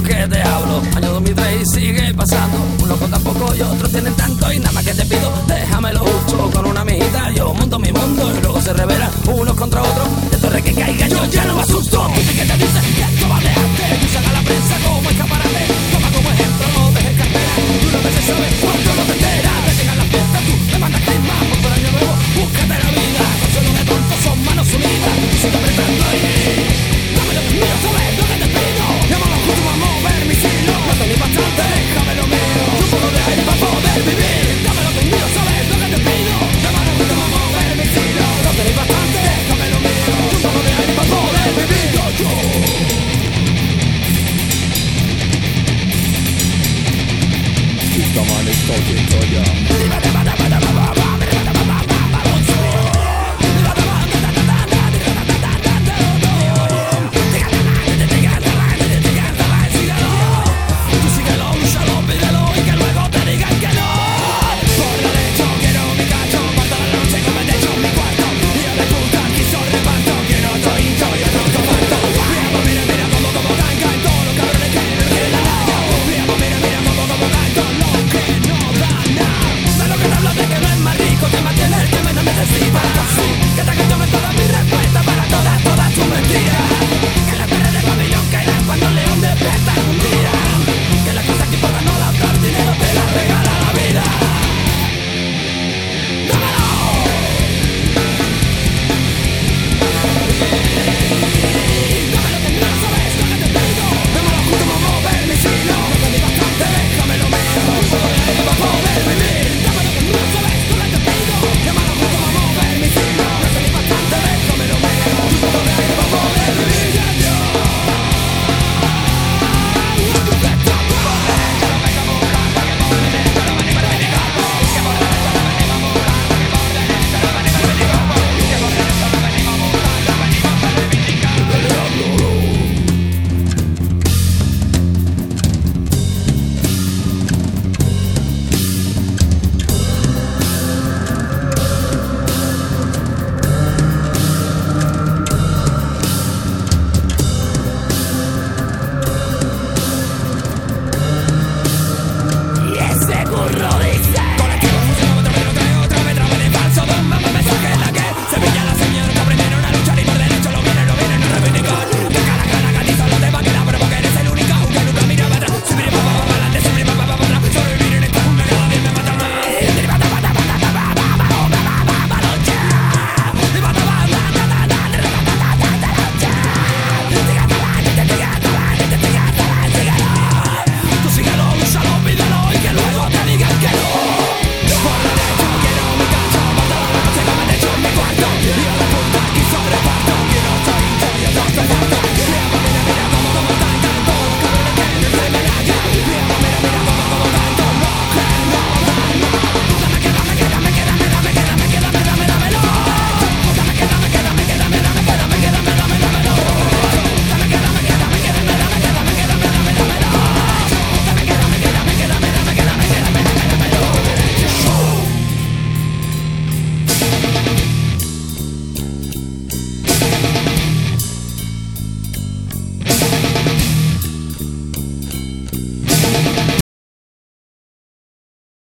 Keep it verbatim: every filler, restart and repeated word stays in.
que te hablo. Año dos mil tres y sigue pasando. Unos con tan poco y otros tienen tanto. Y nada más que te pido, déjamelo justo. Con una amiguita yo monto mi mundo. Y luego se revelan unos contra otros. De torre que caiga yo ya no me asusto. Gente que te dice que